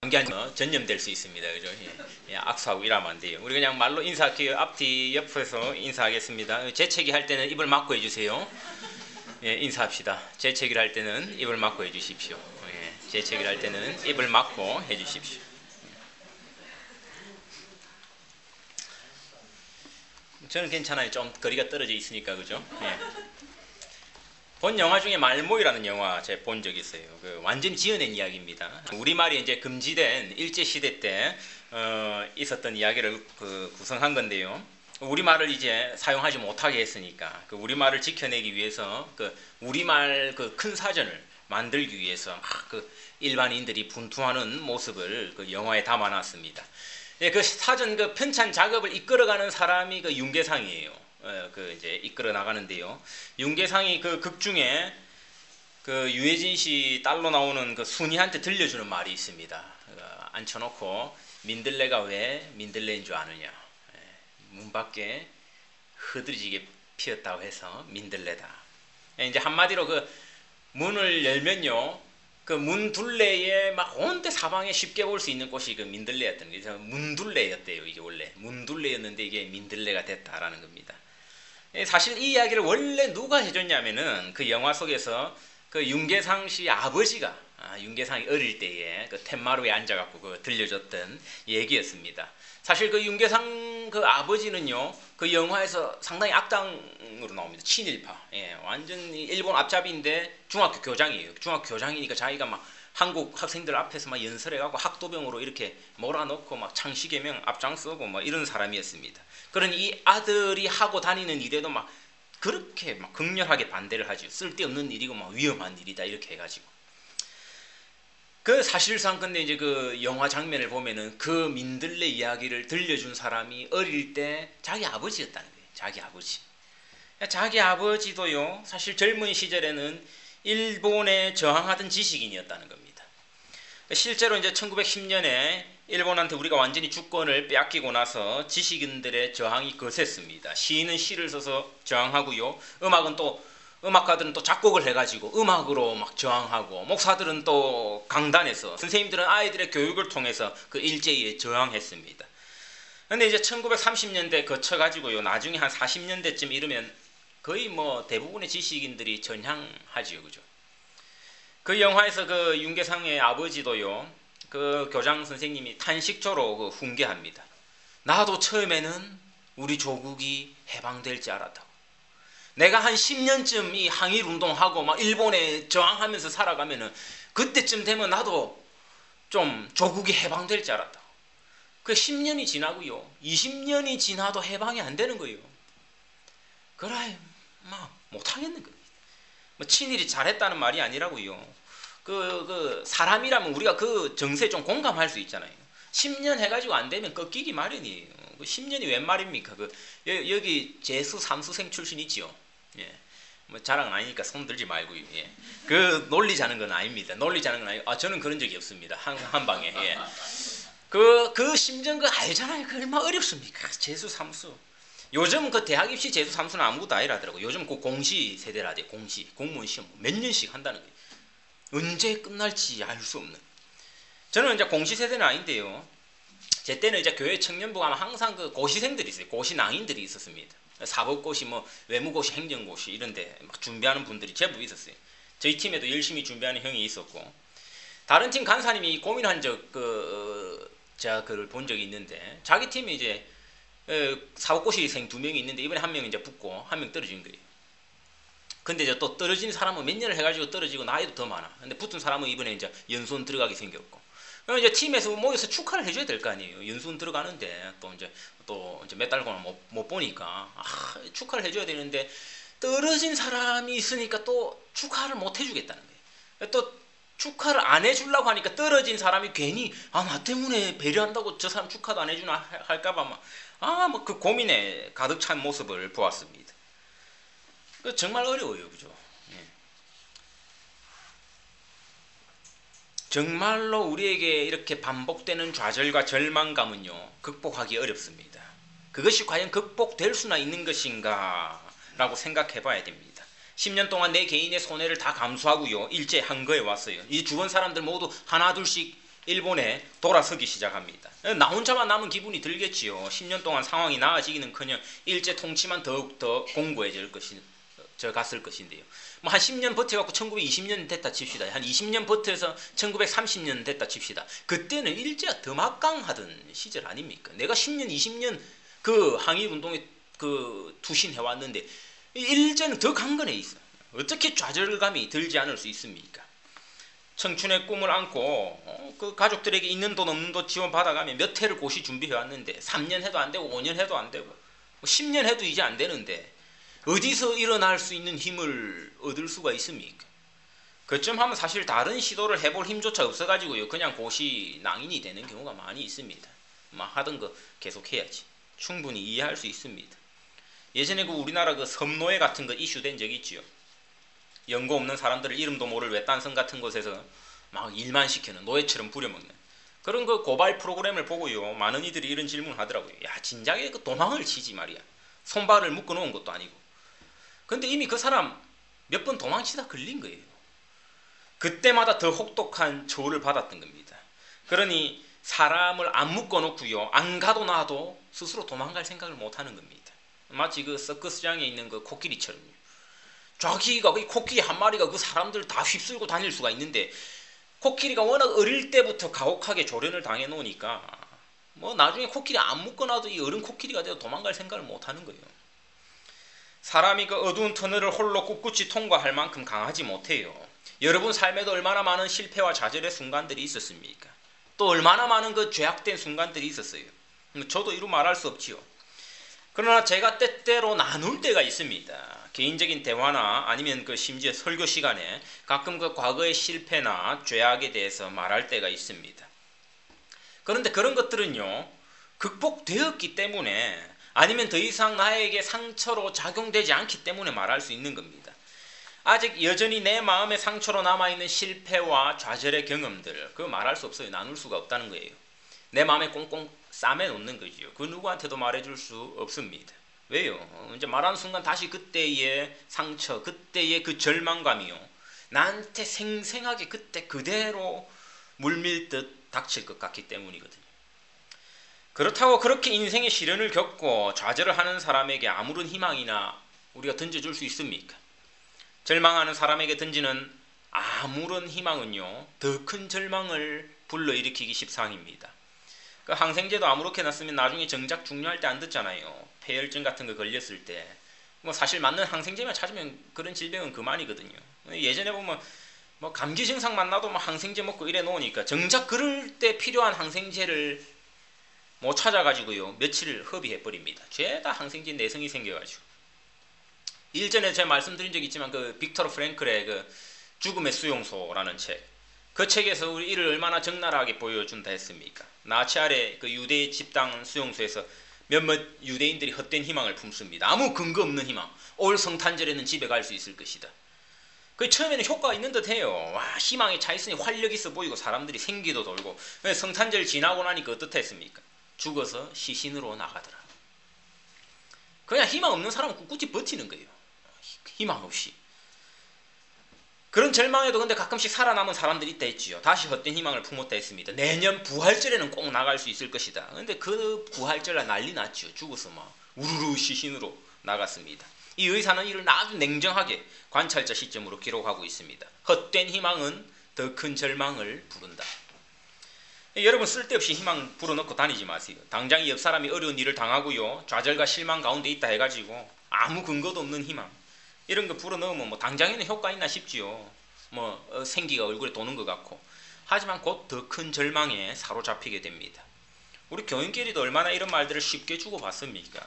관계한 전염될 수 있습니다. 그죠? 예, 악수하고 이러면 안 돼요. 우리 그냥 말로 인사할게요. 앞뒤 옆에서 인사하겠습니다. 재채기 할 때는 입을 막고 해주세요. 예, 인사합시다. 재채기를 할 때는 입을 막고 해주십시오. 예, 재채기를 할 때는 입을 막고 해주십시오. 저는 괜찮아요. 좀 거리가 떨어져 있으니까, 그죠? 예. 본 영화 중에 말모이라는 영화 제가 본 적이 있어요. 완전히 지어낸 이야기입니다. 우리말이 이제 금지된 일제시대 때 있었던 이야기를 구성한 건데요. 우리말을 이제 사용하지 못하게 했으니까 그 우리말을 지켜내기 위해서 그 우리말 그 큰 사전을 만들기 위해서 막 그 일반인들이 분투하는 모습을 그 영화에 담아놨습니다. 예, 그 사전 그 편찬 작업을 이끌어가는 사람이 그 윤계상이에요. 그 이제 이끌어 나가는데요. 윤계상이 그 극 중에 그 유해진 씨 딸로 나오는 그 순이한테 들려주는 말이 있습니다. 앉혀놓고 민들레가 왜 민들레인 줄 아느냐. 문 밖에 흐드러지게 피었다고 해서 민들레다. 이제 한마디로 그 문을 열면요. 그 문 둘레에 막 온데 사방에 쉽게 볼 수 있는 곳이 그 민들레였던 거죠. 문둘레였대요. 이게 원래 문둘레였는데 이게 민들레가 됐다라는 겁니다. 사실 이 이야기를 원래 누가 해줬냐면은 그 영화 속에서 그 윤계상 씨 아버지가 윤계상이 어릴 때에 그 텐마루에 앉아갖고 그 들려줬던 얘기였습니다. 사실 그 윤계상 그 아버지는요 그 영화에서 상당히 악당으로 나옵니다. 친일파. 예, 완전히 일본 앞잡이인데 중학교 교장이에요. 중학교 교장이니까 자기가 막 한국 학생들 앞에서 막 연설해갖고 학도병으로 이렇게 몰아넣고 막 창시개명 앞장서고 막 이런 사람이었습니다. 그러니 이 아들이 하고 다니는 일에도 막 그렇게 막 극렬하게 반대를 하죠. 쓸데없는 일이고 막 위험한 일이다 이렇게 해가지고. 그 사실상 근데 이제 그 영화 장면을 보면은 그 민들레 이야기를 들려준 사람이 어릴 때 자기 아버지였다는 거예요. 자기 아버지. 자기 아버지도요 사실 젊은 시절에는 일본에 저항하던 지식인이었다는 겁니다. 실제로 이제 1910년에 일본한테 우리가 완전히 주권을 빼앗기고 나서 지식인들의 저항이 거셌습니다. 시인은 시를 써서 저항하고요. 음악가들은 또 작곡을 해가지고 음악으로 막 저항하고, 목사들은 또 강단에서, 선생님들은 아이들의 교육을 통해서 그 일제에 저항했습니다. 근데 이제 1930년대 거쳐가지고요, 나중에 한 40년대쯤 이르면 거의 뭐 대부분의 지식인들이 전향하지요, 그죠? 그 영화에서 그 윤계상의 아버지도요, 그 교장 선생님이 탄식조로 그 훈계합니다. 나도 처음에는 우리 조국이 해방될 줄 알았다고. 내가 한 10년쯤 이 항일 운동하고 막 일본에 저항하면서 살아가면은 그때쯤 되면 나도 좀 조국이 해방될 줄 알았다고. 그 10년이 지나고요, 20년이 지나도 해방이 안 되는 거예요. 그래, 막 못하겠는 겁니다. 뭐 친일이 잘했다는 말이 아니라고요. 사람이라면 우리가 그 정세에 좀 공감할 수 있잖아요. 10년 해가지고 안 되면 꺾이기 마련이에요. 10년이 웬 말입니까? 여기 재수 삼수생 출신 있지요. 예. 뭐 자랑은 아니니까 손 들지 말고요. 예. 그 놀리자는 건 아닙니다. 놀리자는 건 아니고, 저는 그런 적이 없습니다. 한 방에. 예. 그 심정 알잖아요. 그 얼마나 어렵습니까? 재수 삼수. 요즘 그 대학 입시 재수 삼수는 아무것도 아니라더라고. 요즘 그 공시 세대라대. 공시 공무원 시험 몇 년씩 한다는 거예요. 언제 끝날지 알 수 없는. 저는 이제 공시 세대는 아닌데요. 제 때는 이제 교회 청년부가 하면 항상 그 고시생들이 있어요. 고시낭인들이 있었습니다. 사법고시, 뭐 외무고시, 행정고시 이런데 막 준비하는 분들이 제법 있었어요. 저희 팀에도 열심히 준비하는 형이 있었고, 다른 팀 간사님이 고민한 제가 그걸 본 적이 있는데, 자기 팀이 이제 사법고시생 2명이 있는데 이번에 1명 이제 붙고 1명 떨어진 거예요. 근데 이제 또 떨어진 사람은 몇 년을 해가지고 떨어지고 나이도 더 많아. 근데 붙은 사람은 이번에 이제 연수원 들어가게 생겼고. 그럼 이제 팀에서 모여서 축하를 해줘야 될 거 아니에요. 연수원 들어가는데 또 이제 몇 달간 못 보니까 축하를 해줘야 되는데, 떨어진 사람이 있으니까 또 축하를 못 해주겠다는 거예요. 또 축하를 안 해주려고 하니까 떨어진 사람이 괜히 나 때문에 배려한다고 저 사람 축하도 안 해주나 할까봐 막 그 고민에 가득 찬 모습을 보았습니다. 정말 어려워요, 그죠? 예. 정말로 우리에게 이렇게 반복되는 좌절과 절망감은요, 극복하기 어렵습니다. 그것이 과연 극복될 수나 있는 것인가 라고 생각해 봐야 됩니다. 10년 동안 내 개인의 손해를 다 감수하고요, 일제 한거에 왔어요. 이 죽은 사람들 모두 하나 둘씩 일본에 돌아서기 시작합니다. 나 혼자만 남은 기분이 들겠지요. 10년 동안 상황이 나아지기는커녕 일제 통치만 더욱더 공고해질 갔을 것인데요. 뭐 한 10년 버텨갖고 1920년 됐다 칩시다. 한 20년 버텨서 1930년 됐다 칩시다. 그때는 일제가 더 막강하던 시절 아닙니까? 내가 10년, 20년 그 항일운동에 투신해왔는데 일제는 더 강건해 있어. 어떻게 좌절감이 들지 않을 수 있습니까? 청춘의 꿈을 안고 그 가족들에게 있는 돈 없는 돈 지원받아가며 몇 해를 고시 준비해왔는데 3년 해도 안 되고 5년 해도 안 되고 10년 해도 이제 안 되는데 어디서 일어날 수 있는 힘을 얻을 수가 있습니까? 그쯤 하면 사실 다른 시도를 해볼 힘조차 없어가지고요. 그냥 고시 낭인이 되는 경우가 많이 있습니다. 하던 거 계속 해야지. 충분히 이해할 수 있습니다. 예전에 우리나라 섬노예 같은 거 이슈된 적이 있지요. 연고 없는 사람들을 이름도 모를 외딴섬 같은 곳에서 막 일만 시키는 노예처럼 부려먹는 그런 고발 프로그램을 보고요. 많은 이들이 이런 질문을 하더라고요. 야, 진작에 도망을 치지 말이야. 손발을 묶어 놓은 것도 아니고. 근데 이미 그 사람 몇 번 도망치다 걸린 거예요. 그때마다 더 혹독한 처우를 받았던 겁니다. 그러니 사람을 안 묶어 놓고요. 안 가둬놔도 스스로 도망갈 생각을 못 하는 겁니다. 마치 서커스장에 있는 코끼리처럼요. 자기가 코끼리 한 마리가 사람들 다 휩쓸고 다닐 수가 있는데 코끼리가 워낙 어릴 때부터 가혹하게 조련을 당해 놓으니까 나중에 코끼리 안 묶어놔도 이 어른 코끼리가 되어 도망갈 생각을 못 하는 거예요. 사람이 어두운 터널을 홀로 꿋꿋이 통과할 만큼 강하지 못해요. 여러분 삶에도 얼마나 많은 실패와 좌절의 순간들이 있었습니까? 또 얼마나 많은 죄악된 순간들이 있었어요. 저도 이루 말할 수 없지요. 그러나 제가 때때로 나눌 때가 있습니다. 개인적인 대화나 아니면 심지어 설교 시간에 가끔 과거의 실패나 죄악에 대해서 말할 때가 있습니다. 그런데 그런 것들은요, 극복되었기 때문에 아니면 더 이상 나에게 상처로 작용되지 않기 때문에 말할 수 있는 겁니다. 아직 여전히 내 마음에 상처로 남아있는 실패와 좌절의 경험들, 그거 말할 수 없어요. 나눌 수가 없다는 거예요. 내 마음에 꽁꽁 싸매놓는 거지요. 그 누구한테도 말해줄 수 없습니다. 왜요? 이제 말하는 순간 다시 그때의 상처, 그때의 그 절망감이요. 나한테 생생하게 그때 그대로 물밀듯 닥칠 것 같기 때문이거든요. 그렇다고 그렇게 인생의 시련을 겪고 좌절을 하는 사람에게 아무런 희망이나 우리가 던져줄 수 있습니까? 절망하는 사람에게 던지는 아무런 희망은요, 더 큰 절망을 불러일으키기 십상입니다. 항생제도 아무렇게나 쓰면 나중에 정작 중요할 때 안 듣잖아요. 폐혈증 같은 거 걸렸을 때 사실 맞는 항생제만 찾으면 그런 질병은 그만이거든요. 예전에 보면 감기 증상만 나도 항생제 먹고 이래 놓으니까 정작 그럴 때 필요한 항생제를 못 찾아가지고요 며칠 허비해 버립니다. 죄다 항생제 내성이 생겨가지고. 일전에 제가 말씀드린 적이 있지만 빅토르 프랭클의 죽음의 수용소라는 책, 그 책에서 우리 이를 얼마나 적나라하게 보여준다 했습니까? 나치 아래 유대 집단 수용소에서 몇몇 유대인들이 헛된 희망을 품습니다. 아무 근거 없는 희망. 올 성탄절에는 집에 갈 수 있을 것이다. 처음에는 효과가 있는 듯해요. 와, 희망에 차 있으니 활력 있어 보이고 사람들이 생기도 돌고. 성탄절 지나고 나니까 어떻다 했습니까? 죽어서 시신으로 나가더라. 그냥 희망 없는 사람은 꿋꿋이 버티는 거예요. 희망 없이. 그런 절망에도 근데 가끔씩 살아남은 사람들이 있다 했지요. 다시 헛된 희망을 품었다 했습니다. 내년 부활절에는 꼭 나갈 수 있을 것이다. 근데 그 부활절날 난리 났죠. 죽어서 우르르 시신으로 나갔습니다. 이 의사는 이를 아주 냉정하게 관찰자 시점으로 기록하고 있습니다. 헛된 희망은 더 큰 절망을 부른다. 여러분 쓸데없이 희망 불어넣고 다니지 마세요. 당장 옆 사람이 어려운 일을 당하고요, 좌절과 실망 가운데 있다 해가지고 아무 근거도 없는 희망 이런 거 불어넣으면 당장에는 효과 있나 싶지요. 생기가 얼굴에 도는 것 같고. 하지만 곧 더 큰 절망에 사로잡히게 됩니다. 우리 교인끼리도 얼마나 이런 말들을 쉽게 주고받습니까?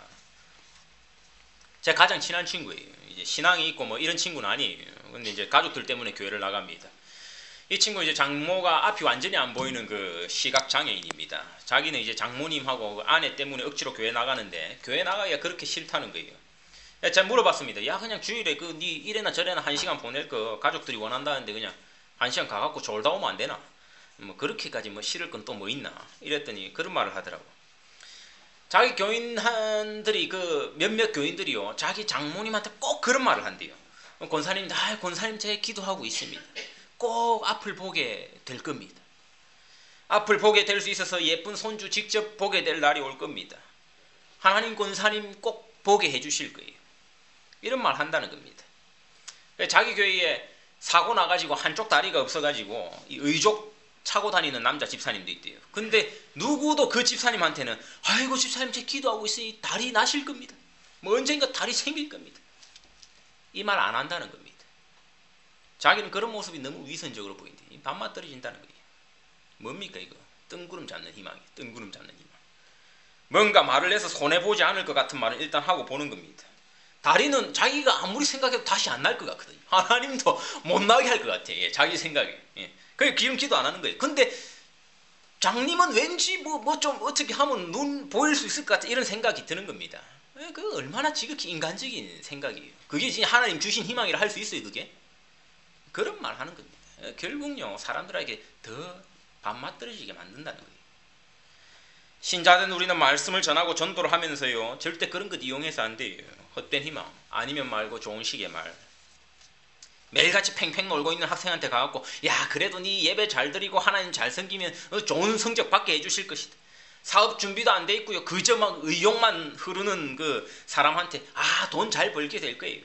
제가 가장 친한 친구예요. 이제 신앙이 있고 이런 친구는 아니에요. 근데 이제 가족들 때문에 교회를 나갑니다. 이 친구 이제 장모가 앞이 완전히 안 보이는 시각 장애인입니다. 자기는 이제 장모님하고 아내 때문에 억지로 교회 나가는데 교회 나가기가 그렇게 싫다는 거예요. 제가 물어봤습니다. 야, 그냥 주일에 네 이래나 저래나 1시간 보낼 거 가족들이 원한다는데 그냥 1시간 가갖고 졸다 오면 안 되나? 그렇게까지 싫을 건 또 있나? 이랬더니 그런 말을 하더라고. 자기 교인들이 몇몇 교인들이요, 자기 장모님한테 꼭 그런 말을 한대요. 권사님, 권사님 제 기도하고 있습니다. 꼭 앞을 보게 될 겁니다. 앞을 보게 될 수 있어서 예쁜 손주 직접 보게 될 날이 올 겁니다. 하나님 권사님 꼭 보게 해주실 거예요. 이런 말 한다는 겁니다. 자기 교회에 사고 나가지고 한쪽 다리가 없어가지고 의족 차고 다니는 남자 집사님도 있대요. 근데 누구도 그 집사님한테는 아이고 집사님 제 기도하고 있으니 다리 나실 겁니다. 뭐 언젠가 다리 생길 겁니다. 이 말 안 한다는 겁니다. 자기는 그런 모습이 너무 위선적으로 보인대. 밥맛 떨어진다는 거예요. 뭡니까 이거? 뜬구름 잡는 희망이에요. 뜬구름 잡는 희망. 뭔가 말을 해서 손해보지 않을 것 같은 말은 일단 하고 보는 겁니다. 다리는 자기가 아무리 생각해도 다시 안 날 것 같거든요. 하나님도 못 나게 할 것 같아. 예, 자기 생각에. 예. 그게 기름 기도 안 하는 거예요. 근데 장님은 왠지 뭐 좀 어떻게 하면 눈 보일 수 있을 것 같아. 이런 생각이 드는 겁니다. 예, 그 얼마나 지극히 인간적인 생각이에요. 그게 진짜 하나님 주신 희망이라 할 수 있어요, 그게? 그런 말 하는 겁니다. 예, 결국요, 사람들에게 더 밥맛 떨어지게 만든다는 거예요. 신자된 우리는 말씀을 전하고 전도를 하면서요, 절대 그런 것 이용해서 안 돼요. 헛된 희망, 아니면 말고 좋은 식의 말. 매일같이 팽팽 놀고 있는 학생한테 가갖고 야 그래도 네 예배 잘 드리고 하나님 잘 섬기면 좋은 성적 받게 해주실 것이다. 사업 준비도 안 돼 있고요. 그저 막 의욕만 흐르는 그 사람한테 돈 잘 벌게 될 거예요.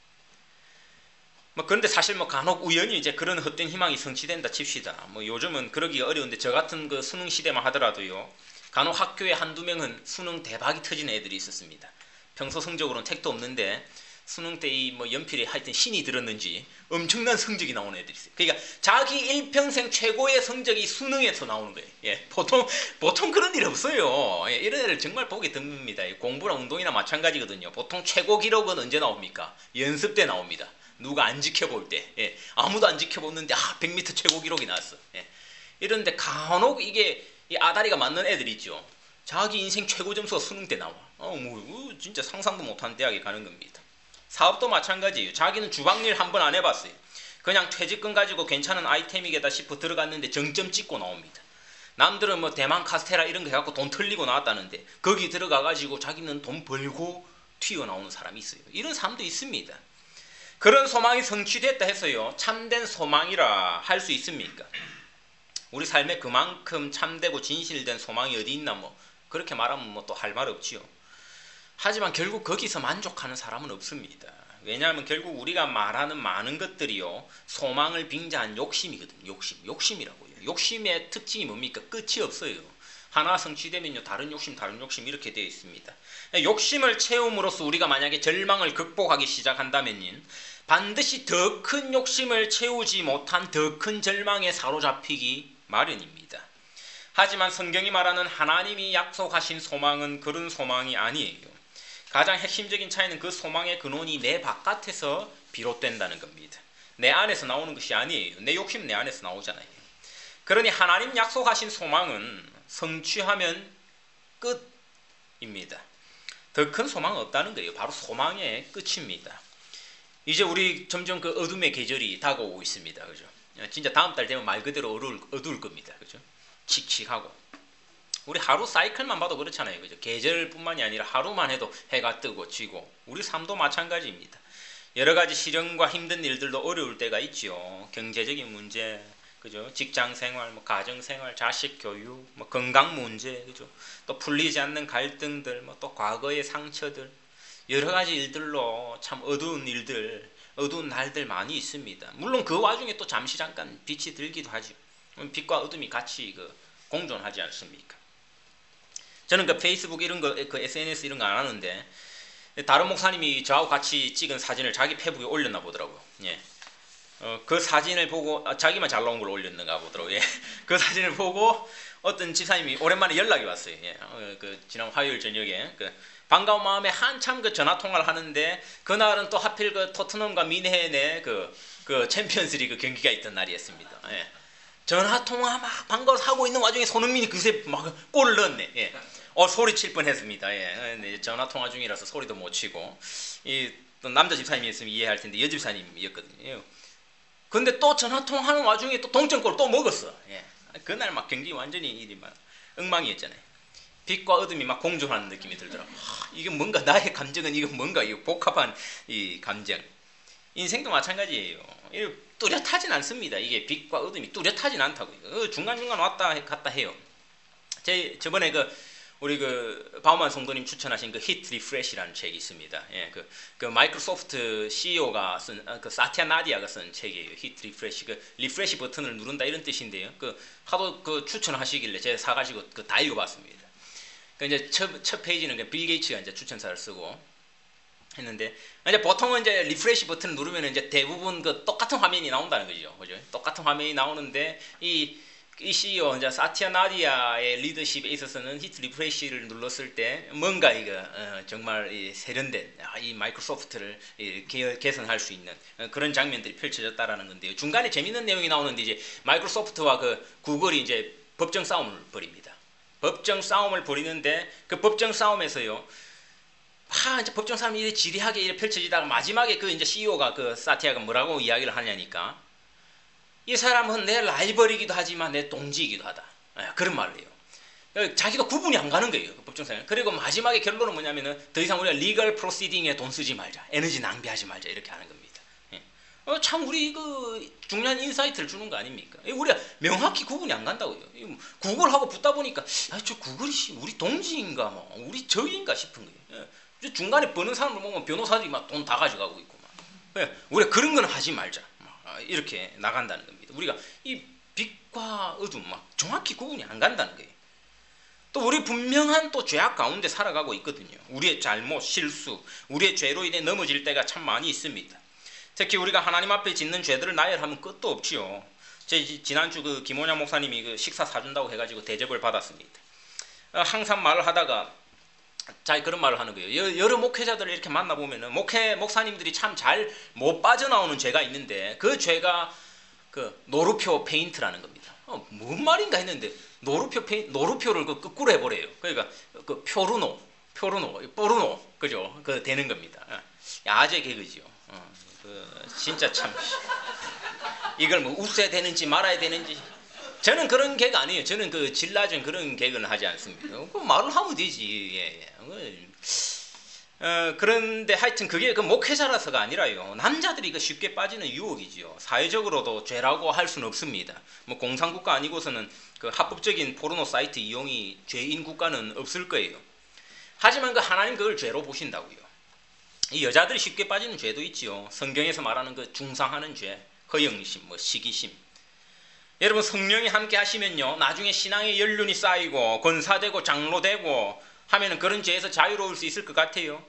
뭐 그런데 사실 뭐 간혹 우연히 이제 그런 헛된 희망이 성취된다 칩시다. 뭐 요즘은 그러기 어려운데 저 같은 그 수능 시대만 하더라도요. 간혹 학교에 한두 명은 수능 대박이 터지는 애들이 있었습니다. 평소 성적으로는 택도 없는데 수능 때 이 뭐 연필에 하여튼 신이 들었는지 엄청난 성적이 나오는 애들이 있어요. 그러니까 자기 일평생 최고의 성적이 수능에서 나오는 거예요. 예, 보통 그런 일 없어요. 예, 이런 애를 정말 보기 드뭅니다. 공부나 운동이나 마찬가지거든요. 보통 최고 기록은 언제 나옵니까? 연습 때 나옵니다. 누가 안 지켜볼 때. 예, 아무도 안 지켜보는데 100m 최고 기록이 나왔어. 예, 이런데 간혹 이게 이 아다리가 맞는 애들 있죠. 자기 인생 최고 점수가 수능 때 나와. 진짜 상상도 못한 대학에 가는 겁니다. 사업도 마찬가지예요. 자기는 주방일 한 번 안 해봤어요. 그냥 퇴직금 가지고 괜찮은 아이템이겠다 싶어 들어갔는데 정점 찍고 나옵니다. 남들은 뭐 대만 카스테라 이런 거 해갖고 돈 털리고 나왔다는데 거기 들어가가지고 자기는 돈 벌고 튀어나오는 사람이 있어요. 이런 사람도 있습니다. 그런 소망이 성취됐다 해서요. 참된 소망이라 할 수 있습니까? 우리 삶에 그만큼 참되고 진실된 소망이 어디 있나 뭐 그렇게 말하면 뭐 또 할 말 없지요. 하지만 결국 거기서 만족하는 사람은 없습니다. 왜냐하면 결국 우리가 말하는 많은 것들이요. 소망을 빙자한 욕심이거든요. 욕심이라고요. 욕심의 특징이 뭡니까? 끝이 없어요. 하나 성취되면요. 다른 욕심 이렇게 되어 있습니다. 욕심을 채움으로써 우리가 만약에 절망을 극복하기 시작한다면 반드시 더 큰 욕심을 채우지 못한 더 큰 절망에 사로잡히기 마련입니다. 하지만 성경이 말하는 하나님이 약속하신 소망은 그런 소망이 아니에요. 가장 핵심적인 차이는 그 소망의 근원이 내 바깥에서 비롯된다는 겁니다. 내 안에서 나오는 것이 아니에요. 내 욕심은 내 안에서 나오잖아요. 그러니 하나님 약속하신 소망은 성취하면 끝입니다. 더 큰 소망은 없다는 거예요. 바로 소망의 끝입니다. 이제 우리 점점 그 어둠의 계절이 다가오고 있습니다. 그죠? 진짜 다음 달 되면 말 그대로 어두울 겁니다. 그죠? 칙칙하고. 우리 하루 사이클만 봐도 그렇잖아요. 그죠? 계절뿐만이 아니라 하루만 해도 해가 뜨고 지고 우리 삶도 마찬가지입니다. 여러 가지 시련과 힘든 일들도 어려울 때가 있죠. 경제적인 문제, 그죠? 직장 생활, 뭐 가정 생활, 자식 교육, 뭐 건강 문제, 그죠? 또 풀리지 않는 갈등들, 뭐 또 과거의 상처들, 여러 가지 일들로 참 어두운 날들 많이 있습니다. 물론 그 와중에 또 잠시 잠깐 빛이 들기도 하죠. 빛과 어둠이 같이 공존하지 않습니까? 저는 그 페이스북 이런 거, 그 SNS 이런 거 안 하는데 다른 목사님이 저하고 같이 찍은 사진을 자기 페북에 올렸나 보더라고요. 예. 그 사진을 보고 자기만 잘 나온 걸 올렸는가 보더라고요. 예. 그 사진을 보고 어떤 집사님이 오랜만에 연락이 왔어요. 예. 그 지난 화요일 저녁에 반가운 마음에 한참 그 전화 통화를 하는데 그날은 또 하필 그 토트넘과 미네헨의 그 챔피언스리그 경기가 있던 날이었습니다. 예. 전화 통화 막 반가워서 하고 있는 와중에 손흥민이 그새 막 골을 넣었네. 예. 소리칠 뻔했습니다. 예. 전화 통화 중이라서 소리도 못 치고 또 남자 집사님이었으면 이해할 텐데 여 집사님이었거든요. 근데 또 전화 통화하는 와중에 또 동점골 또 먹었어. 예. 그날 막 경기 완전히 일이 막 엉망이었잖아요. 빛과 어둠이 막 공존하는 느낌이 들더라고. 이게 뭔가 나의 감정은 이거 뭔가 이 복합한 이 감정. 인생도 마찬가지예요. 뚜렷하진 않습니다. 이게 빛과 어둠이 뚜렷하진 않다고요. 중간중간 왔다 갔다 해요. 저번에 우리 바우만 성도님 추천하신 히트 리프레시라는 책이 있습니다. 예, 그 마이크로소프트 CEO가 쓴 사티아 나디아가 쓴 책이에요. 히트 리프레시, 리프레시 버튼을 누른다 이런 뜻인데요. 하도 추천하시길래 제가 사가지고 다 읽어봤습니다. 이제 첫 페이지는 빌 게이츠가 이제 추천사를 쓰고 했는데, 이제 보통은 이제 리프레시 버튼을 누르면 이제 대부분 똑같은 화면이 나온다는 거죠. 그죠? 똑같은 화면이 나오는데 이 CEO 이제 사티아 나디아의 리더십에 있어서는 히트 리프레시를 눌렀을 때 뭔가 정말 세련된 이 마이크로소프트를 개선할 수 있는 그런 장면들이 펼쳐졌다라는 건데요. 중간에 재밌는 내용이 나오는데 이제 마이크로소프트와 구글이 이제 법정 싸움을 벌입니다. 법정 싸움을 벌이는데 그 법정 싸움에서요. 이제 법정 싸움이 이렇게 지리하게 이렇게 펼쳐지다가 마지막에 이제 CEO가 사티아가 뭐라고 이야기를 하냐니까, 이 사람은 내 라이벌이기도 하지만 내 동지이기도 하다. 그런 말을 해요. 자기도 구분이 안 가는 거예요. 법정사에. 그리고 마지막에 결론은 뭐냐면은 더 이상 우리가 리걸 프로시딩에 돈 쓰지 말자. 에너지 낭비하지 말자. 이렇게 하는 겁니다. 참 우리 중요한 인사이트를 주는 거 아닙니까? 우리가 명확히 구분이 안 간다고요. 구글하고 붙다 보니까 저 구글이 우리 동지인가 우리 적인가 싶은 거예요. 중간에 버는 사람을 보면 변호사들이 막 돈 다 가져가고 있고 우리가 그런 건 하지 말자. 이렇게 나간다는 겁니다. 우리가 이 빛과 어둠 정확히 구분이 안 간다는 거예요. 또 우리 분명한 또 죄악 가운데 살아가고 있거든요. 우리의 잘못, 실수, 우리의 죄로 인해 넘어질 때가 참 많이 있습니다. 특히 우리가 하나님 앞에 짓는 죄들을 나열하면 끝도 없지요. 지난주 김원양 목사님이 식사 사준다고 해가지고 대접을 받았습니다. 항상 말을 하다가 그런 말을 하는 거예요. 여러 목회자들을 이렇게 만나보면은 목사님들이 참 잘 못 빠져나오는 죄가 있는데, 그 죄가 노루표 페인트라는 겁니다. 뭔 말인가 했는데 노루표를 거꾸로 해버려요. 그러니까 포르노 그죠? 되는 겁니다. 아재 개그지요. 진짜 참 이걸 웃어야 되는지 말아야 되는지. 저는 그런 개그 아니에요. 저는 질 낮은 그런 개그는 하지 않습니다. 말을 하면 되지. 그런데 하여튼 그게 목회자라서가 아니라요. 남자들이 쉽게 빠지는 유혹이지요. 사회적으로도 죄라고 할 수는 없습니다. 공산국가 아니고서는 합법적인 포르노 사이트 이용이 죄인 국가는 없을 거예요. 하지만 하나님 그걸 죄로 보신다고요. 이 여자들이 쉽게 빠지는 죄도 있지요. 성경에서 말하는 중상하는 죄, 허영심, 시기심. 여러분, 성령이 함께 하시면요, 나중에 신앙의 연륜이 쌓이고 권사되고 장로되고 하면은 그런 죄에서 자유로울 수 있을 것 같아요.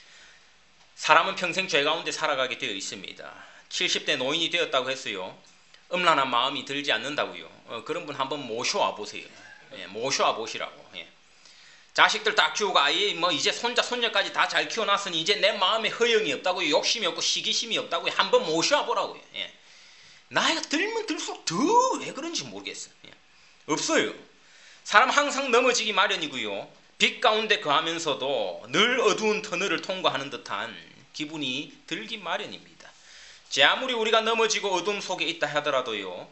사람은 평생 죄 가운데 살아가게 되어 있습니다. 70대 노인이 되었다고 했어요. 음란한 마음이 들지 않는다고요. 그런 분 한번 모셔와 보세요. 모셔와 보시라고. 자식들 딱 키우고 아예 이제 손자 손녀까지 다 잘 키워놨으니 이제 내 마음에 허영이 없다고요. 욕심이 없고 시기심이 없다고요. 한번 모셔와 보라고요. 나이가 들면 들수록 더 왜 그런지 모르겠어요. 없어요. 사람 항상 넘어지기 마련이고요. 빛 가운데 거하면서도 늘 어두운 터널을 통과하는 듯한 기분이 들기 마련입니다. 아무리 우리가 넘어지고 어둠 속에 있다 하더라도요,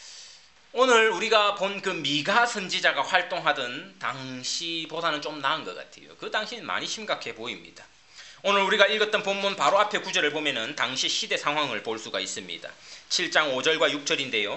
오늘 우리가 본 미가 선지자가 활동하던 당시보다는 좀 나은 것 같아요. 그 당시는 많이 심각해 보입니다. 오늘 우리가 읽었던 본문 바로 앞에 구절을 보면은 당시 시대 상황을 볼 수가 있습니다. 7장 5절과 6절인데요.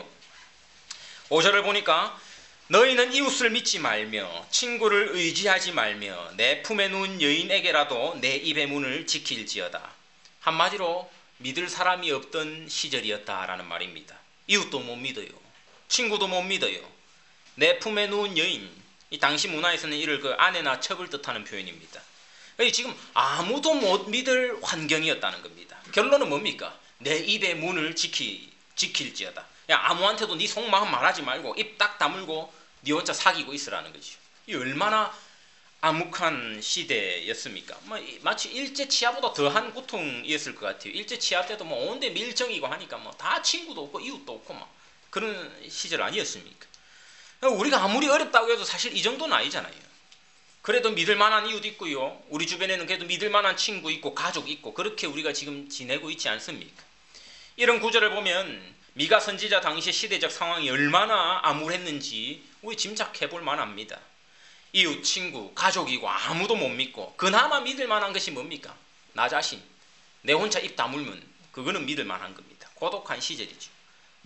5절을 보니까 너희는 이웃을 믿지 말며 친구를 의지하지 말며 내 품에 누운 여인에게라도 내 입의 문을 지킬지어다. 한마디로 믿을 사람이 없던 시절이었다라는 말입니다. 이웃도 못 믿어요. 친구도 못 믿어요. 내 품에 누운 여인, 이 당시 문화에서는 이를 아내나 첩을 뜻하는 표현입니다. 지금 아무도 못 믿을 환경이었다는 겁니다. 결론은 뭡니까? 내 입의 문을 지킬지어다. 아무한테도 네 속마음 말하지 말고 입 딱 다물고 네 혼자 사귀고 있으라는 거죠. 이 얼마나 암묵한 시대였습니까? 마치 일제 치하보다 더한 고통이었을 것 같아요. 일제 치하 때도 온데 밀정이고 하니까 다 친구도 없고 이웃도 없고 그런 시절 아니었습니까? 우리가 아무리 어렵다고 해도 사실 이 정도는 아니잖아요. 그래도 믿을 만한 이웃 있고요. 우리 주변에는 그래도 믿을 만한 친구 있고 가족 있고 그렇게 우리가 지금 지내고 있지 않습니까? 이런 구절을 보면 미가 선지자 당시 시대적 상황이 얼마나 암울했는지 우리 짐작해 볼 만합니다. 이웃, 친구, 가족이고 아무도 못 믿고 그나마 믿을 만한 것이 뭡니까? 나 자신. 내 혼자 입 다물면 그거는 믿을 만한 겁니다. 고독한 시절이죠.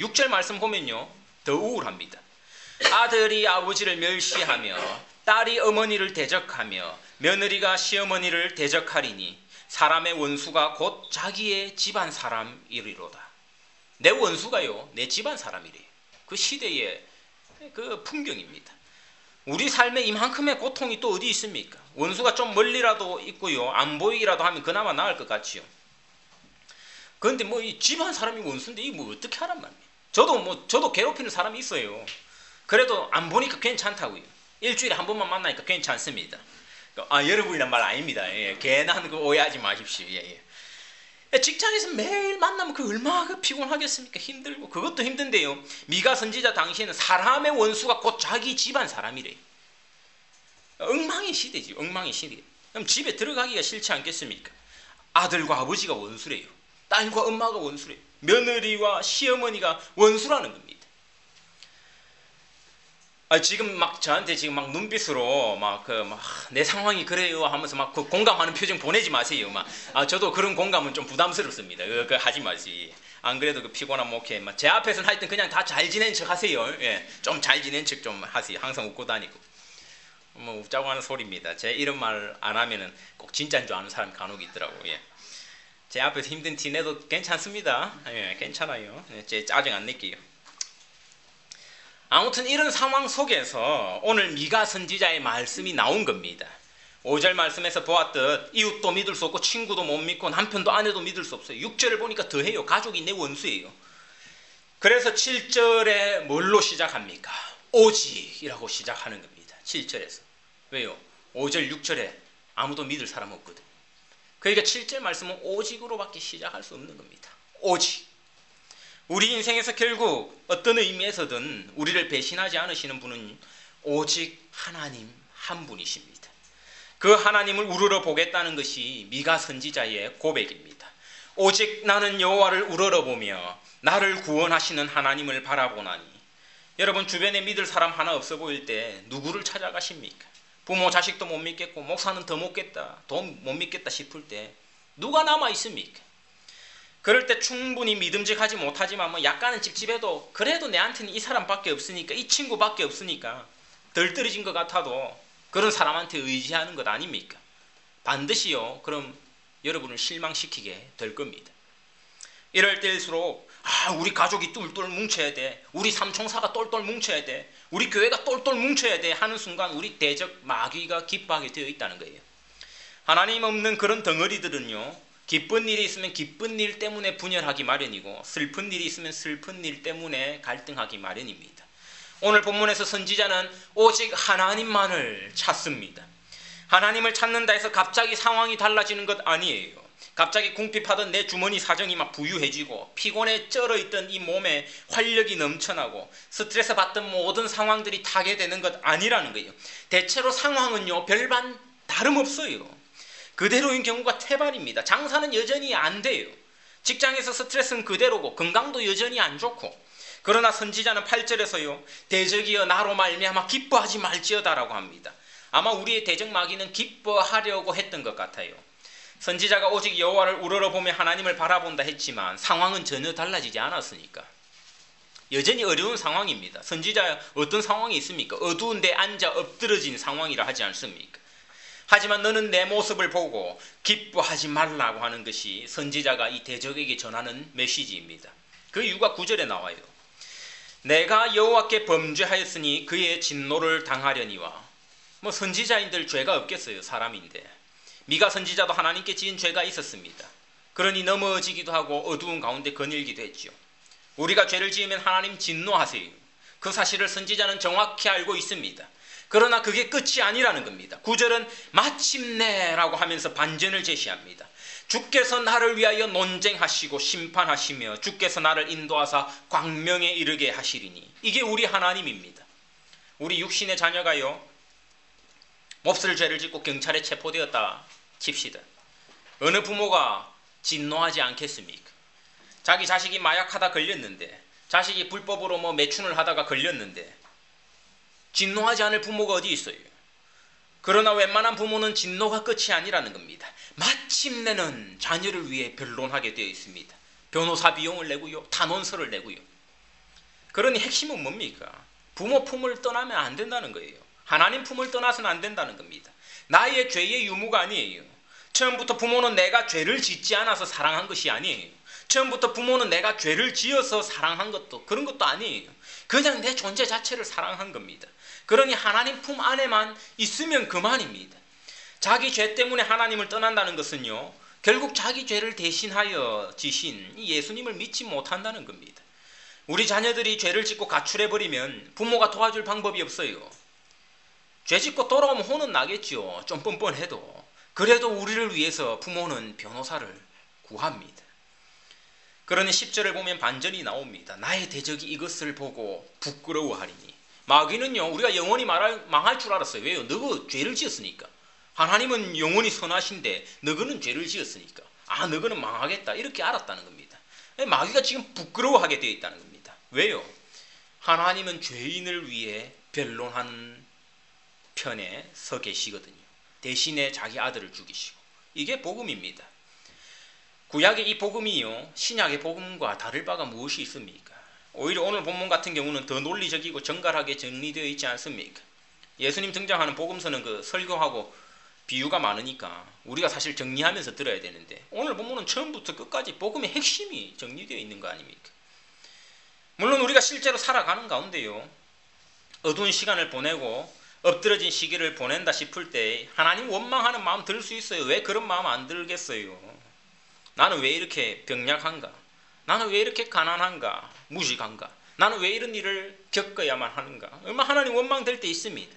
6절 말씀 보면요, 더 우울합니다. 아들이 아버지를 멸시하며 딸이 어머니를 대적하며 며느리가 시어머니를 대적하리니 사람의 원수가 곧 자기의 집안 사람이리로다. 내 원수가요, 내 집안 사람이래요. 그 시대의 그 풍경입니다. 우리 삶에 이만큼의 고통이 또 어디 있습니까? 원수가 좀 멀리라도 있고요, 안 보이기라도 하면 그나마 나을 것 같지요. 그런데 뭐 이 집안 사람이 원수인데 이게 뭐 어떻게 하란 말이에요. 저도 괴롭히는 사람이 있어요. 그래도 안 보니까 괜찮다고요. 일주일에 한 번만 만나니까 괜찮습니다. 여러분이란 말 아닙니다. 예, 괜한 거 오해하지 마십시오. 예. 직장에서 매일 만나면 그 얼마나 그 피곤하겠습니까? 힘들고. 그것도 힘든데요, 미가 선지자 당시에는 사람의 원수가 곧 자기 집안 사람이래요. 엉망의 시대지, 엉망의 시대. 그럼 집에 들어가기가 싫지 않겠습니까? 아들과 아버지가 원수래요. 딸과 엄마가 원수래요. 며느리와 시어머니가 원수라는 겁니다. 지금 막 저한테 지금 막 눈빛으로 내 상황이 그래요 하면서 막 그 공감하는 표정 보내지 마세요. 저도 그런 공감은 좀 부담스럽습니다. 그거 하지 마시. 안 그래도 그 피곤한 목회 제 앞에서는 하여튼 그냥 다 잘 지낸 척 하세요. 예, 좀 잘 지낸 척 좀 하세요. 항상 웃고 다니고. 웃자고 하는 소리입니다. 제 이런 말 안 하면은 꼭 진짜인 줄 아는 사람이 간혹 있더라고. 예. 제 앞에서 힘든 티 내도 괜찮습니다. 예, 괜찮아요. 제 짜증 안 낼게요. 아무튼 이런 상황 속에서 오늘 미가 선지자의 말씀이 나온 겁니다. 5절 말씀에서 보았듯 이웃도 믿을 수 없고 친구도 못 믿고 남편도 아내도 믿을 수 없어요. 6절을 보니까 더해요. 가족이 내 원수예요. 그래서 7절에 뭘로 시작합니까? 오직이라고 시작하는 겁니다. 7절에서. 왜요? 5절, 6절에 아무도 믿을 사람 없거든. 그러니까 7절 말씀은 오직으로밖에 시작할 수 없는 겁니다. 오직. 우리 인생에서 결국 어떤 의미에서든 우리를 배신하지 않으시는 분은 오직 하나님 한 분이십니다. 그 하나님을 우러러 보겠다는 것이 미가 선지자의 고백입니다. 오직 나는 여호와를 우러러 보며 나를 구원하시는 하나님을 바라보나니. 여러분 주변에 믿을 사람 하나 없어 보일 때 누구를 찾아가십니까? 부모 자식도 못 믿겠고 목사는 더 못 믿겠다 싶을 때 누가 남아 있습니까? 그럴 때 충분히 믿음직하지 못하지만 약간은 찝찝해도 그래도 내한테는 이 사람밖에 없으니까, 이 친구밖에 없으니까 덜 떨어진 것 같아도 그런 사람한테 의지하는 것 아닙니까? 반드시요, 그럼 여러분을 실망시키게 될 겁니다. 이럴 때일수록 우리 가족이 똘똘 뭉쳐야 돼, 우리 삼총사가 똘똘 뭉쳐야 돼, 우리 교회가 똘똘 뭉쳐야 돼 하는 순간 우리 대적 마귀가 기뻐하게 되어 있다는 거예요. 하나님 없는 그런 덩어리들은요, 기쁜 일이 있으면 기쁜 일 때문에 분열하기 마련이고 슬픈 일이 있으면 슬픈 일 때문에 갈등하기 마련입니다. 오늘 본문에서 선지자는 오직 하나님만을 찾습니다. 하나님을 찾는다 해서 갑자기 상황이 달라지는 것 아니에요. 갑자기 궁핍하던 내 주머니 사정이 막 부유해지고 피곤에 쩔어있던 이 몸에 활력이 넘쳐나고 스트레스 받던 모든 상황들이 타게 되는 것 아니라는 거예요. 대체로 상황은요, 별반 다름없어요. 그대로인 경우가 태반입니다. 장사는 여전히 안 돼요. 직장에서 스트레스는 그대로고 건강도 여전히 안 좋고. 그러나 선지자는 8절에서요, 대적이여 나로 말미암아 기뻐하지 말지어다라고 합니다. 아마 우리의 대적 마귀는 기뻐하려고 했던 것 같아요. 선지자가 오직 여호와를 우러러보며 하나님을 바라본다 했지만 상황은 전혀 달라지지 않았으니까. 여전히 어려운 상황입니다. 선지자 어떤 상황이 있습니까? 어두운 데 앉아 엎드러진 상황이라 하지 않습니까? 하지만 너는 내 모습을 보고 기뻐하지 말라고 하는 것이 선지자가 이 대적에게 전하는 메시지입니다. 그 이유가 9절에 나와요. 내가 여호와께 범죄하였으니 그의 진노를 당하려니와. 선지자인들 죄가 없겠어요. 사람인데. 미가 선지자도 하나님께 지은 죄가 있었습니다. 그러니 넘어지기도 하고 어두운 가운데 거닐기도 했죠. 우리가 죄를 지으면 하나님 진노하세요. 그 사실을 선지자는 정확히 알고 있습니다. 그러나 그게 끝이 아니라는 겁니다. 9절은 마침내라고 하면서 반전을 제시합니다. 주께서 나를 위하여 논쟁하시고 심판하시며 주께서 나를 인도하사 광명에 이르게 하시리니. 이게 우리 하나님입니다. 우리 육신의 자녀가요, 몹쓸 죄를 짓고 경찰에 체포되었다 칩시다. 어느 부모가 진노하지 않겠습니까? 자기 자식이 마약하다 걸렸는데, 자식이 불법으로 매춘을 하다가 걸렸는데 진노하지 않을 부모가 어디 있어요? 그러나 웬만한 부모는 진노가 끝이 아니라는 겁니다. 마침내는 자녀를 위해 변론하게 되어 있습니다. 변호사 비용을 내고요, 탄원서를 내고요. 그러니 핵심은 뭡니까? 부모 품을 떠나면 안 된다는 거예요. 하나님 품을 떠나서는 안 된다는 겁니다. 나의 죄의 유무가 아니에요. 처음부터 부모는 내가 죄를 짓지 않아서 사랑한 것이 아니에요. 처음부터 부모는 내가 죄를 지어서 사랑한 것도 그런 것도 아니에요. 그냥 내 존재 자체를 사랑한 겁니다. 그러니 하나님 품 안에만 있으면 그만입니다. 자기 죄 때문에 하나님을 떠난다는 것은요, 결국 자기 죄를 대신하여 지신 이 예수님을 믿지 못한다는 겁니다. 우리 자녀들이 죄를 짓고 가출해버리면 부모가 도와줄 방법이 없어요. 죄 짓고 돌아오면 혼은 나겠죠. 좀 뻔뻔해도. 그래도 우리를 위해서 부모는 변호사를 구합니다. 그러니 10절을 보면 반전이 나옵니다. 나의 대적이 이것을 보고 부끄러워하리니. 마귀는요, 우리가 영원히 망할 줄 알았어요. 왜요? 너가 죄를 지었으니까. 하나님은 영원히 선하신데 너희는 죄를 지었으니까. 아, 너희는 망하겠다. 이렇게 알았다는 겁니다. 마귀가 지금 부끄러워하게 되어 있다는 겁니다. 왜요? 하나님은 죄인을 위해 변론하는 편에 서 계시거든요. 대신에 자기 아들을 죽이시고. 이게 복음입니다. 구약의 이 복음이요, 신약의 복음과 다를 바가 무엇이 있습니까? 오히려 오늘 본문 같은 경우는 더 논리적이고 정갈하게 정리되어 있지 않습니까? 예수님 등장하는 복음서는 그 설교하고 비유가 많으니까 우리가 사실 정리하면서 들어야 되는데, 오늘 본문은 처음부터 끝까지 복음의 핵심이 정리되어 있는 거 아닙니까? 물론 우리가 실제로 살아가는 가운데요, 어두운 시간을 보내고 엎드러진 시기를 보낸다 싶을 때 하나님 원망하는 마음 들 수 있어요. 왜 그런 마음 안 들겠어요? 나는 왜 이렇게 병약한가? 나는 왜 이렇게 가난한가? 무식한가? 나는 왜 이런 일을 겪어야만 하는가? 얼마나 하나님 원망될 때 있습니다.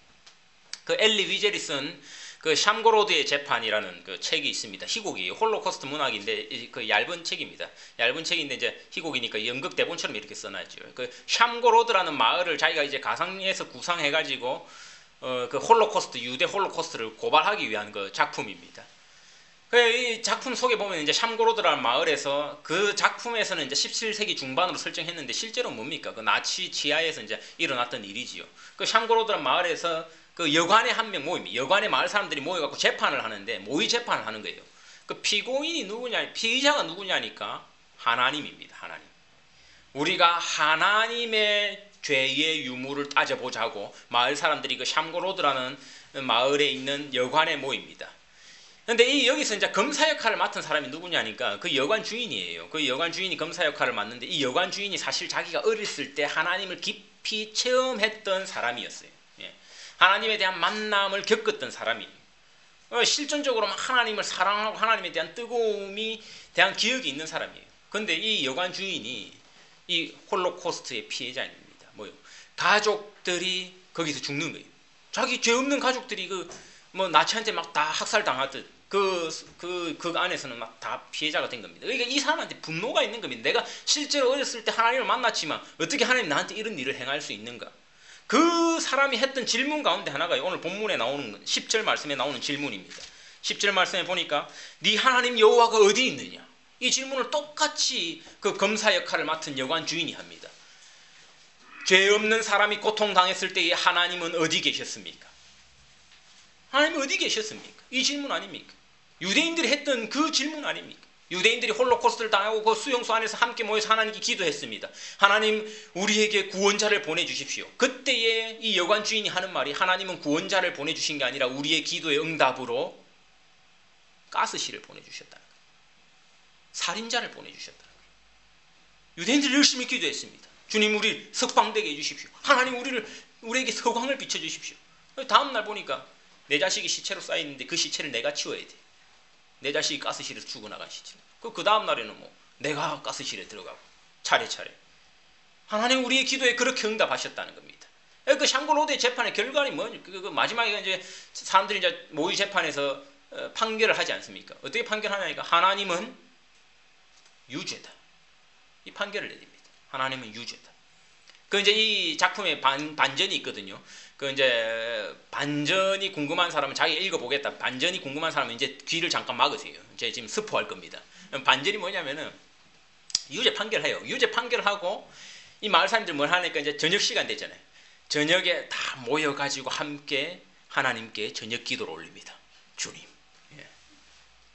그 엘리 위젤이 쓴 그 샴고로드의 재판이라는 그 책이 있습니다. 희곡이에요. 홀로코스트 문학인데 그 얇은 책입니다. 얇은 책인데 이제 희곡이니까 연극 대본처럼 이렇게 써놨죠. 그 샴고로드라는 마을을 자기가 이제 가상에서 구상해가지고 그 홀로코스트, 유대 홀로코스트를 고발하기 위한 그 작품입니다. 이 작품 속에 보면 이제 샴고로드라는 마을에서, 그 작품에서는 이제 17세기 중반으로 설정했는데 실제로 뭡니까? 그 나치 지하에서 이제 일어났던 일이지요. 그 샴고로드라는 마을에서 그 여관의 한 명 모입니다. 여관의 마을 사람들이 모여갖고 재판을 하는데, 모의 재판을 하는 거예요. 그 피고인이 누구냐, 피의자가 누구냐니까 하나님입니다. 하나님. 우리가 하나님의 죄의 유무를 따져보자고 마을 사람들이 그 샴고로드라는 마을에 있는 여관에 모입니다. 근데 여기서 이제 검사 역할을 맡은 사람이 누구냐니까 그 여관 주인이에요. 그 여관 주인이 검사 역할을 맡는데, 이 여관 주인이 사실 자기가 어렸을 때 하나님을 깊이 체험했던 사람이었어요. 하나님에 대한 만남을 겪었던 사람이에요. 실존적으로 하나님을 사랑하고 하나님에 대한 뜨거움이 대한 기억이 있는 사람이에요. 근데 이 여관 주인이 이 홀로코스트의 피해자입니다. 뭐요? 가족들이 거기서 죽는 거예요. 자기 죄 없는 가족들이 뭐 나치한테 막 다 학살당하듯 그 안에서는 막 다 피해자가 된 겁니다. 그러니까 이 사람한테 분노가 있는 겁니다. 내가 실제로 어렸을 때 하나님을 만났지만 어떻게 하나님 나한테 이런 일을 행할 수 있는가? 그 사람이 했던 질문 가운데 하나가 오늘 본문에 나오는 10절 말씀에 나오는 질문입니다. 10절 말씀에 보니까 네 하나님 여호와가 어디 있느냐? 이 질문을 똑같이 그 검사 역할을 맡은 여관 주인이 합니다. 죄 없는 사람이 고통당했을 때에 하나님은 어디 계셨습니까? 하나님 어디 계셨습니까? 이 질문 아닙니까? 유대인들이 했던 그 질문 아닙니까? 유대인들이 홀로코스트를 당하고 그 수용소 안에서 함께 모여서 하나님께 기도했습니다. 하나님, 우리에게 구원자를 보내주십시오. 그때에 이 여관 주인이 하는 말이, 하나님은 구원자를 보내주신 게 아니라 우리의 기도의 응답으로 가스실을 보내주셨다는 거예요. 살인자를 보내주셨다는 거예요. 유대인들이 열심히 기도했습니다. 주님, 우리 석방되게 해주십시오. 하나님, 우리에게 서광을 비춰주십시오. 다음날 보니까 내 자식이 시체로 쌓여있는데 그 시체를 내가 치워야 돼. 내 자식이 가스실에서 죽어나간 시체. 그 다음 날에는 뭐 내가 가스실에 들어가고 차례차례. 하나님 우리의 기도에 그렇게 응답하셨다는 겁니다. 그 샹고로드의 재판의 결과는 뭐냐? 그 마지막에 이제 사람들이 이제 모의 재판에서 판결을 하지 않습니까? 어떻게 판결하냐니까 하나님은 유죄다. 이 판결을 내립니다. 하나님은 유죄다. 그 이제 이 작품에 반전이 있거든요. 그 이제 반전이 궁금한 사람은 자기 읽어보겠다. 반전이 궁금한 사람은 이제 귀를 잠깐 막으세요. 제가 지금 스포할 겁니다. 반전이 뭐냐면은 유죄 판결해요. 유죄 판결하고 이 마을 사람들 뭘 하니까 이제 저녁 시간 되잖아요. 저녁에 다 모여가지고 함께 하나님께 저녁 기도를 올립니다. 주님,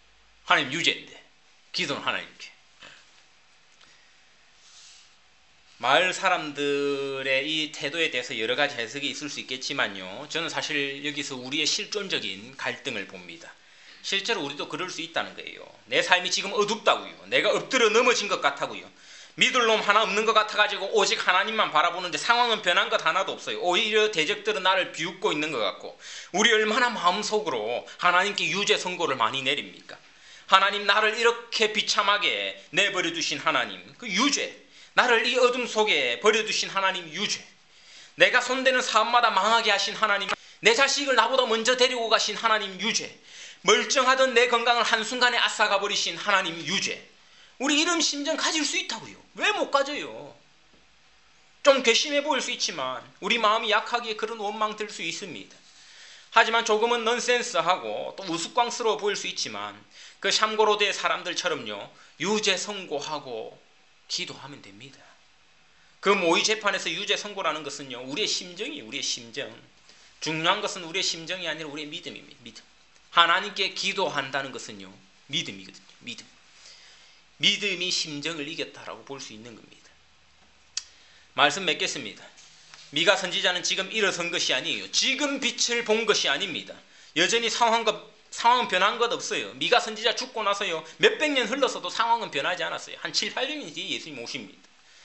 하나님 유죄인데 기도는 하나님께. 마을 사람들의 이 태도에 대해서 여러 가지 해석이 있을 수 있겠지만요. 저는 사실 여기서 우리의 실존적인 갈등을 봅니다. 실제로 우리도 그럴 수 있다는 거예요. 내 삶이 지금 어둡다고요. 내가 엎드려 넘어진 것 같다고요. 믿을 놈 하나 없는 것 같아가지고 오직 하나님만 바라보는데 상황은 변한 것 하나도 없어요. 오히려 대적들은 나를 비웃고 있는 것 같고, 우리 얼마나 마음속으로 하나님께 유죄 선고를 많이 내립니까? 하나님, 나를 이렇게 비참하게 내버려 두신 하나님, 그 유죄, 나를 이 어둠 속에 버려두신 하나님 유죄, 내가 손대는 사업마다 망하게 하신 하나님, 내 자식을 나보다 먼저 데리고 가신 하나님 유죄, 멀쩡하던 내 건강을 한순간에 앗아가 버리신 하나님 유죄. 우리 이런 심정 가질 수 있다고요. 왜 못 가져요? 좀 괘씸해 보일 수 있지만 우리 마음이 약하기에 그런 원망 들 수 있습니다. 하지만 조금은 넌센스하고 또 우스꽝스러워 보일 수 있지만 그 샴고로드의 사람들처럼요, 유죄 선고하고 기도하면 됩니다. 그 모의 재판에서 유죄 선고라는 것은요, 우리의 심정이에요. 우리의 심정. 중요한 것은 우리의 심정이 아니라 우리의 믿음입니다. 믿음. 하나님께 기도한다는 것은요, 믿음이거든요. 믿음. 믿음이 심정을 이겼다라고 볼 수 있는 겁니다. 말씀 맺겠습니다. 미가 선지자는 지금 일어선 것이 아니에요. 지금 빛을 본 것이 아닙니다. 여전히 상황은 변한 것 없어요. 미가 선지자 죽고 나서요, 몇백 년 흘러서도 상황은 변하지 않았어요. 한 7, 800년 뒤에 예수님 오십니다.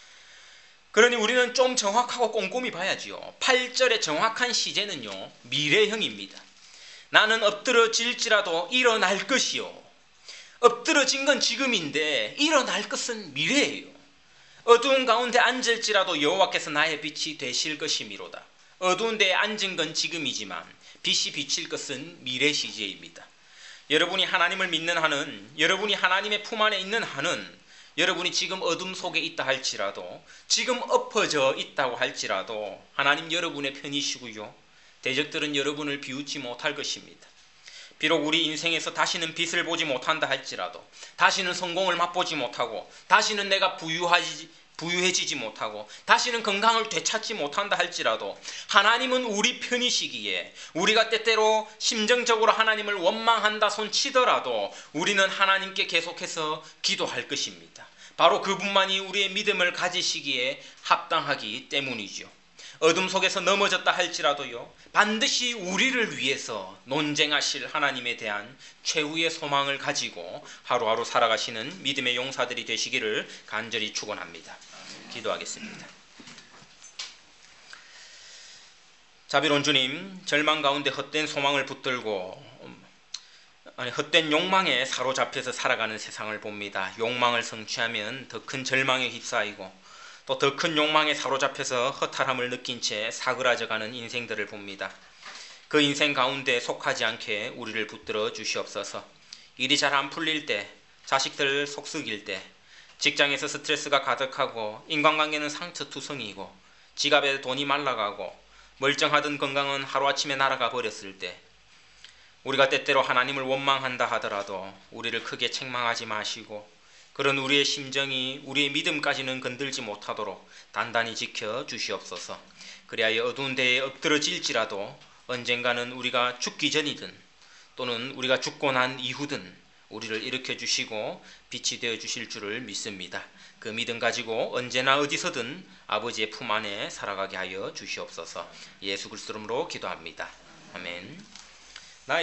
그러니 우리는 좀 정확하고 꼼꼼히 봐야지요. 8절의 정확한 시제는요, 미래형입니다. 나는 엎드러질지라도 일어날 것이요. 엎드러진 건 지금인데 일어날 것은 미래예요. 어두운 가운데 앉을지라도 여호와께서 나의 빛이 되실 것이미로다. 어두운 데에 앉은 건 지금이지만 빛이 비칠 것은 미래 시제입니다. 여러분이 하나님을 믿는 한은, 여러분이 하나님의 품 안에 있는 한은, 여러분이 지금 어둠 속에 있다 할지라도, 지금 엎어져 있다고 할지라도 하나님 여러분의 편이시고요, 대적들은 여러분을 비웃지 못할 것입니다. 비록 우리 인생에서 다시는 빛을 보지 못한다 할지라도, 다시는 성공을 맛보지 못하고, 다시는 내가 부유해지지 못하고, 다시는 건강을 되찾지 못한다 할지라도 하나님은 우리 편이시기에 우리가 때때로 심정적으로 하나님을 원망한다 손치더라도 우리는 하나님께 계속해서 기도할 것입니다. 바로 그분만이 우리의 믿음을 가지시기에 합당하기 때문이죠. 어둠 속에서 넘어졌다 할지라도요, 반드시 우리를 위해서 논쟁하실 하나님에 대한 최후의 소망을 가지고 하루하루 살아가시는 믿음의 용사들이 되시기를 간절히 축원합니다. 기도하겠습니다. 자비로운 주님, 절망 가운데 헛된 소망을 붙들고 헛된 욕망에 사로잡혀서 살아가는 세상을 봅니다. 욕망을 성취하면 더 큰 절망에 휩싸이고 또 더 큰 욕망에 사로잡혀서 허탈함을 느낀 채 사그라져가는 인생들을 봅니다. 그 인생 가운데 속하지 않게 우리를 붙들어 주시옵소서. 일이 잘 안 풀릴 때, 자식들 속썩일 때, 직장에서 스트레스가 가득하고 인간관계는 상처투성이고 지갑에 돈이 말라가고 멀쩡하던 건강은 하루아침에 날아가 버렸을 때, 우리가 때때로 하나님을 원망한다 하더라도 우리를 크게 책망하지 마시고 그런 우리의 심정이 우리의 믿음까지는 건들지 못하도록 단단히 지켜 주시옵소서. 그리하여 어두운 데에 엎드러질지라도 언젠가는 우리가 죽기 전이든 또는 우리가 죽고 난 이후든 우리를 일으켜 주시고 빛이 되어 주실 줄을 믿습니다. 그 믿음 가지고 언제나 어디서든 아버지의 품 안에 살아가게 하여 주시옵소서. 예수 그리스도 이름으로 기도합니다. 아멘.